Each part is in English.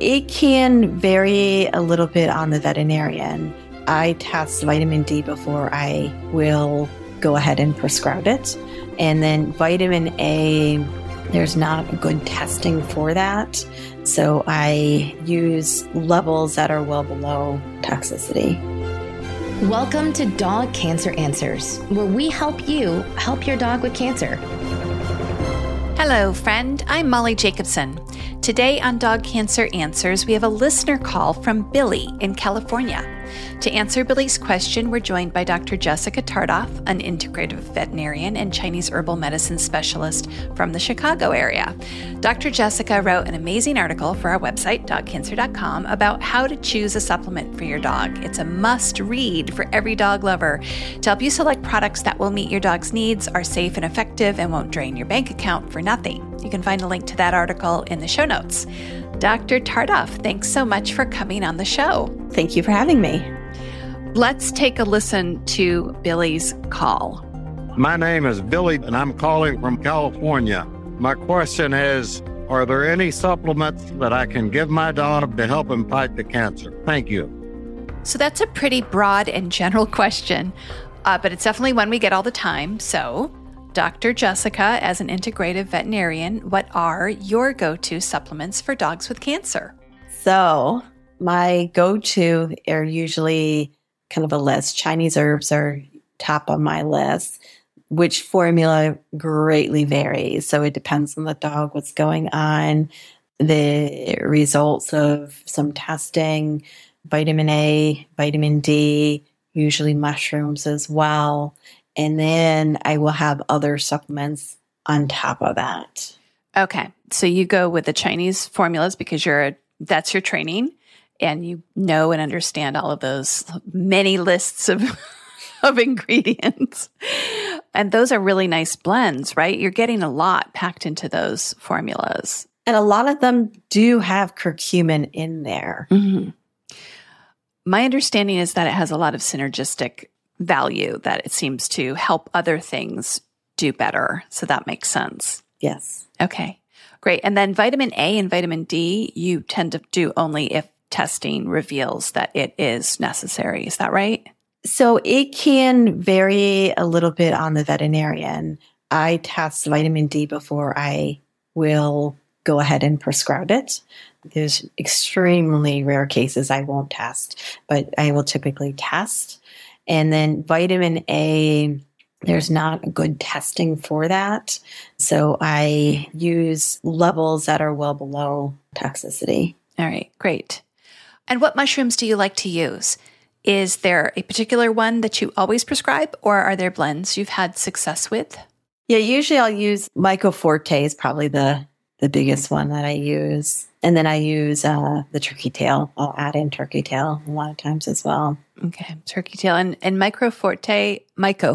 it can vary a little bit on the veterinarian. I test vitamin D before I will go ahead and prescribe it. And then vitamin A, there's not good testing for that. So I use levels that are well below toxicity. Welcome to Dog Cancer Answers, where we help you help your dog with cancer. Hello, friend. I'm Molly Jacobson. Today on Dog Cancer Answers, we have a listener call from Billy in California. To answer Billy's question, we're joined by Dr. Jessica Tardoff, an integrative veterinarian and Chinese herbal medicine specialist from the Chicago area. Dr. Jessica wrote an amazing article for our website, dogcancer.com, about how to choose a supplement for your dog. It's a must-read for every dog lover to help you select products that will meet your dog's needs, are safe and effective, and won't drain your bank account for nothing. You can find a link to that article in the show notes. Dr. Tardoff, thanks so much for coming on the show. Thank you for having me. Let's take a listen to Billy's call. My name is Billy, and I'm calling from California. My question is, are there any supplements that I can give my dog to help him fight the cancer? Thank you. So that's a pretty broad and general question, but it's definitely one we get all the time. So, Dr. Jessica, as an integrative veterinarian, what are your go-to supplements for dogs with cancer? So my go-to are usually kind of a list. Chinese herbs are top on my list, which formula greatly varies. So it depends on the dog, what's going on, the results of some testing, vitamin A, vitamin D, usually mushrooms as well. And then I will have other supplements on top of that. Okay. So you go with the Chinese formulas because that's your training and you know and understand all of those many lists of ingredients. And those are really nice blends, right? You're getting a lot packed into those formulas. And a lot of them do have curcumin in there. Mm-hmm. My understanding is that it has a lot of synergistic value, that it seems to help other things do better. So that makes sense. Yes. Okay, great. And then vitamin A and vitamin D, you tend to do only if testing reveals that it is necessary. Is that right? So it can vary a little bit on the veterinarian. I test vitamin D before I will go ahead and prescribe it. There's extremely rare cases I won't test, but I will typically test. And then vitamin A, there's not good testing for that. So I use levels that are well below toxicity. All right, great. And what mushrooms do you like to use? Is there a particular one that you always prescribe, or are there blends you've had success with? Yeah, usually I'll use Mycoforte is probably the biggest one that I use. And then I use the turkey tail. I'll add in turkey tail a lot of times as well. Okay, turkey tail. And Mycoforte.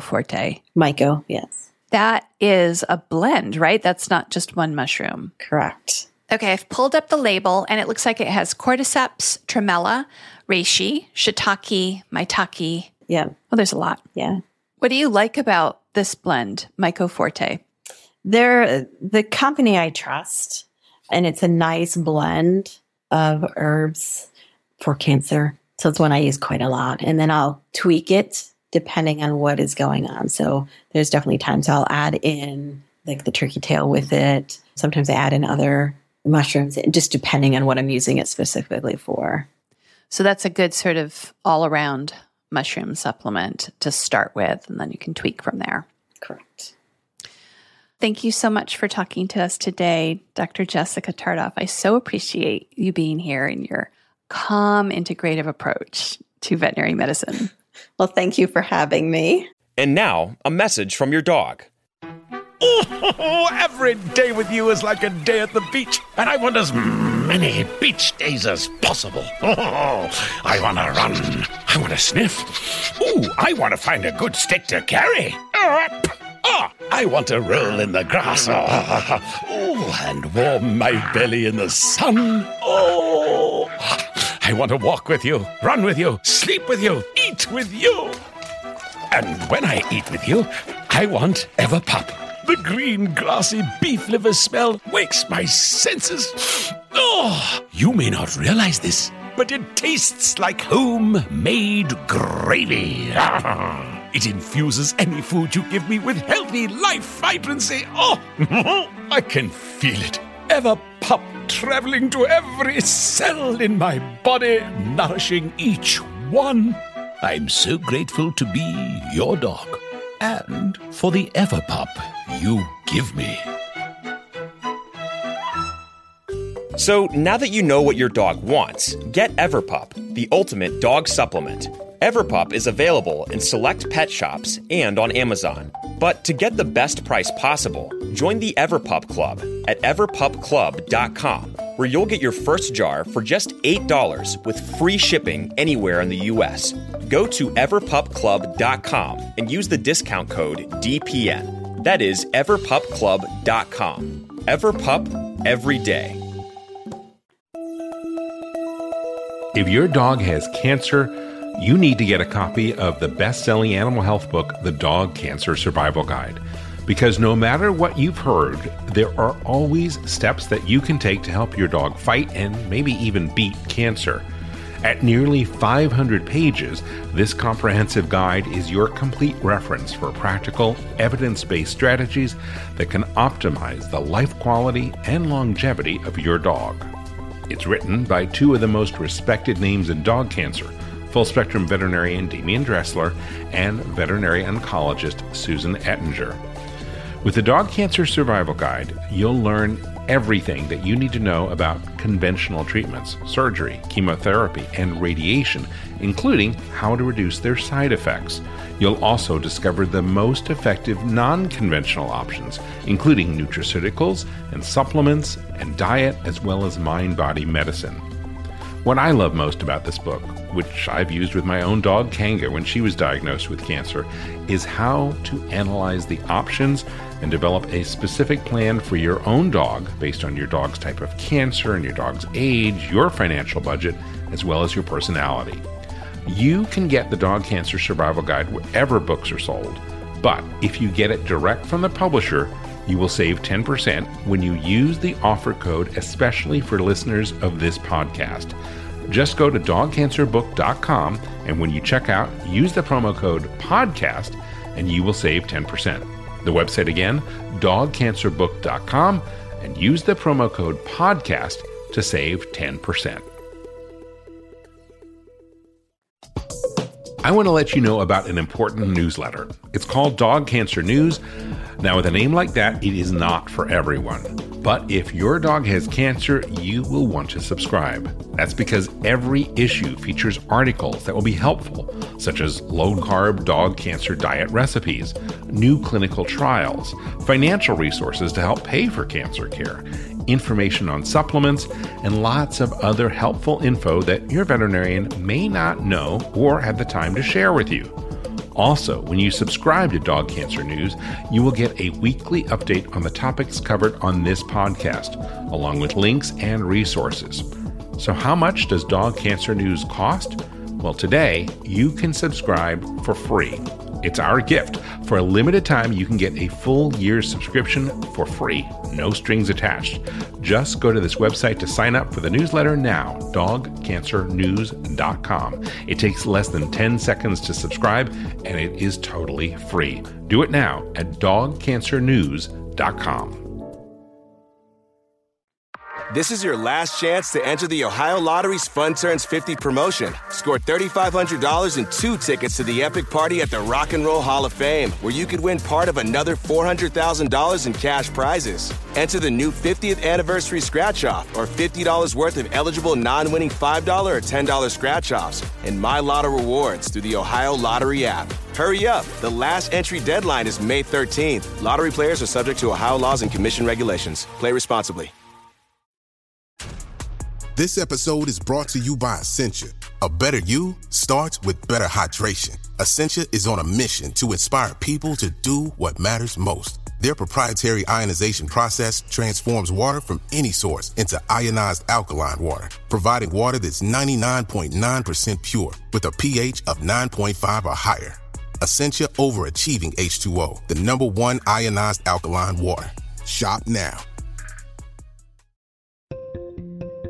Myco, yes. That is a blend, right? That's not just one mushroom. Correct. Okay, I've pulled up the label, and it looks like it has cordyceps, tremella, reishi, shiitake, maitake. Yeah. Well, there's a lot. Yeah. What do you like about this blend, Mycoforte? They're the company I trust, and it's a nice blend of herbs for cancer. So it's one I use quite a lot. And then I'll tweak it depending on what is going on. So there's definitely times I'll add in like the turkey tail with it. Sometimes I add in other mushrooms, just depending on what I'm using it specifically for. So that's a good sort of all-around mushroom supplement to start with, and then you can tweak from there. Correct. Thank you so much for talking to us today, Dr. Jessica Tardoff. I so appreciate you being here and your calm, integrative approach to veterinary medicine. Well, thank you for having me. And now, a message from your dog. Oh, every day with you is like a day at the beach, and I want as many beach days as possible. Oh, I want to run. I want to sniff. Ooh, I want to find a good stick to carry. I want to roll in the grass. And warm my belly in the sun. Oh, I want to walk with you, run with you, sleep with you, eat with you. And when I eat with you, I want Everpup. The green, grassy beef liver smell wakes my senses. Oh, you may not realize this, but it tastes like homemade gravy. It infuses any food you give me with healthy life vibrancy. Oh, I can feel it. Everpup traveling to every cell in my body, nourishing each one. I'm so grateful to be your dog and for the Everpup you give me. So now that you know what your dog wants, get Everpup, the ultimate dog supplement. Everpup is available in select pet shops and on Amazon. But to get the best price possible, join the Everpup Club at everpupclub.com, where you'll get your first jar for just $8 with free shipping anywhere in the U.S. Go to everpupclub.com and use the discount code DPN. That is everpupclub.com. Everpup every day. If your dog has cancer, you need to get a copy of the best-selling animal health book, The Dog Cancer Survival Guide. Because no matter what you've heard, there are always steps that you can take to help your dog fight and maybe even beat cancer. At nearly 500 pages, this comprehensive guide is your complete reference for practical, evidence-based strategies that can optimize the life quality and longevity of your dog. It's written by two of the most respected names in dog cancer, full-spectrum veterinarian Damian Dressler and veterinary oncologist Susan Ettinger. With the Dog Cancer Survival Guide, you'll learn everything that you need to know about conventional treatments, surgery, chemotherapy, and radiation, including how to reduce their side effects. You'll also discover the most effective non-conventional options, including nutraceuticals and supplements and diet, as well as mind-body medicine. What I love most about this book, which I've used with my own dog Kanga when she was diagnosed with cancer, is how to analyze the options and develop a specific plan for your own dog based on your dog's type of cancer and your dog's age, your financial budget, as well as your personality. You can get the Dog Cancer Survival Guide wherever books are sold, but if you get it direct from the publisher, you will save 10% when you use the offer code, especially for listeners of this podcast. Just go to dogcancerbook.com, and when you check out, use the promo code PODCAST, and you will save 10%. The website again, dogcancerbook.com, and use the promo code PODCAST to save 10%. I want to let you know about an important newsletter. It's called Dog Cancer News. Now, with a name like that, it is not for everyone. But if your dog has cancer, you will want to subscribe. That's because every issue features articles that will be helpful, such as low-carb dog cancer diet recipes, new clinical trials, financial resources to help pay for cancer care, information on supplements, and lots of other helpful info that your veterinarian may not know or have the time to share with you. Also, when you subscribe to Dog Cancer News, you will get a weekly update on the topics covered on this podcast, along with links and resources. So how much does Dog Cancer News cost? Well, today, you can subscribe for free. It's our gift. For a limited time, you can get a full year's subscription for free, no strings attached. Just go to this website to sign up for the newsletter now, dogcancernews.com. It takes less than 10 seconds to subscribe, and it is totally free. Do it now at dogcancernews.com. This is your last chance to enter the Ohio Lottery's Fun Turns 50 promotion. Score $3,500 and 2 tickets to the epic party at the Rock and Roll Hall of Fame, where you could win part of another $400,000 in cash prizes. Enter the new 50th anniversary scratch-off or $50 worth of eligible non-winning $5 or $10 scratch-offs and My Lotto rewards through the Ohio Lottery app. Hurry up. The last entry deadline is May 13th. Lottery players are subject to Ohio laws and commission regulations. Play responsibly. This episode is brought to you by Essentia. A better you starts with better hydration. Essentia is on a mission to inspire people to do what matters most. Their proprietary ionization process transforms water from any source into ionized alkaline water, providing water that's 99.9% pure with a pH of 9.5 or higher. Essentia overachieving H2O, the #1 ionized alkaline water. Shop now.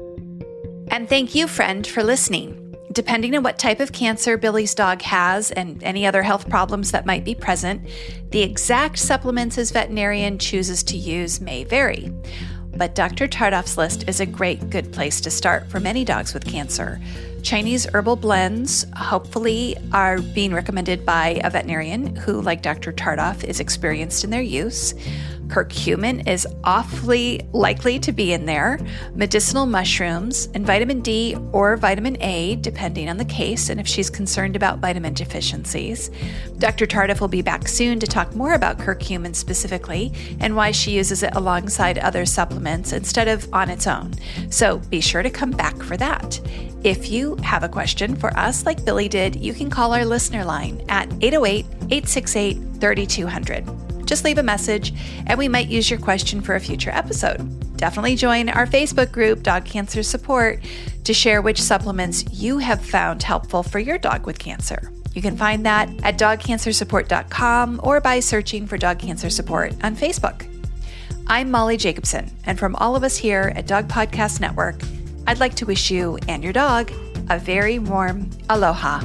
And thank you, friend, for listening. Depending on what type of cancer Billy's dog has and any other health problems that might be present, the exact supplements his veterinarian chooses to use may vary. But Dr. Tardoff's list is a good place to start for many dogs with cancer. Chinese herbal blends, hopefully, are being recommended by a veterinarian who, like Dr. Tardoff, is experienced in their use. Curcumin is awfully likely to be in there, medicinal mushrooms, and vitamin D or vitamin A, depending on the case and if she's concerned about vitamin deficiencies. Dr. Tardoff will be back soon to talk more about curcumin specifically and why she uses it alongside other supplements instead of on its own. So be sure to come back for that. If you have a question for us like Billy did, you can call our listener line at 808-868-3200. Just leave a message and we might use your question for a future episode. Definitely join our Facebook group, Dog Cancer Support, to share which supplements you have found helpful for your dog with cancer. You can find that at dogcancersupport.com or by searching for Dog Cancer Support on Facebook. I'm Molly Jacobson, and from all of us here at Dog Podcast Network, I'd like to wish you and your dog a very warm aloha.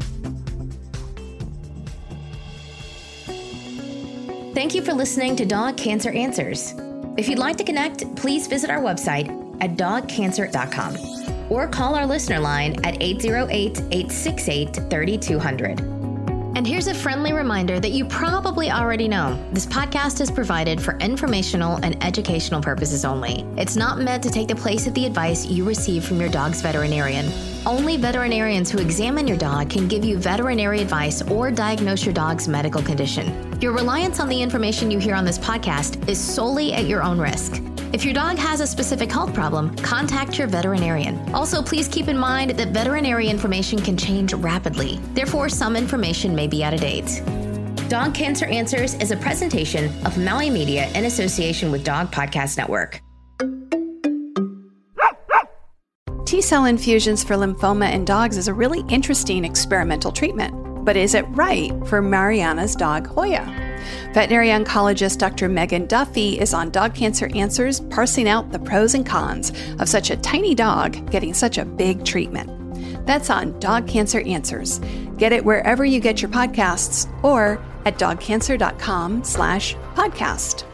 Thank you for listening to Dog Cancer Answers. If you'd like to connect, please visit our website at dogcancer.com or call our listener line at 808-868-3200. And here's a friendly reminder that you probably already know. This podcast is provided for informational and educational purposes only. It's not meant to take the place of the advice you receive from your dog's veterinarian. Only veterinarians who examine your dog can give you veterinary advice or diagnose your dog's medical condition. Your reliance on the information you hear on this podcast is solely at your own risk. If your dog has a specific health problem, contact your veterinarian. Also, please keep in mind that veterinary information can change rapidly. Therefore, some information may be out of date. Dog Cancer Answers is a presentation of Maui Media in association with Dog Podcast Network. T-cell infusions for lymphoma in dogs is a really interesting experimental treatment. But is it right for Mariana's dog, Hoya? Veterinary oncologist Dr. Megan Duffy is on Dog Cancer Answers, parsing out the pros and cons of such a tiny dog getting such a big treatment. That's on Dog Cancer Answers. Get it wherever you get your podcasts or at dogcancer.com/podcast.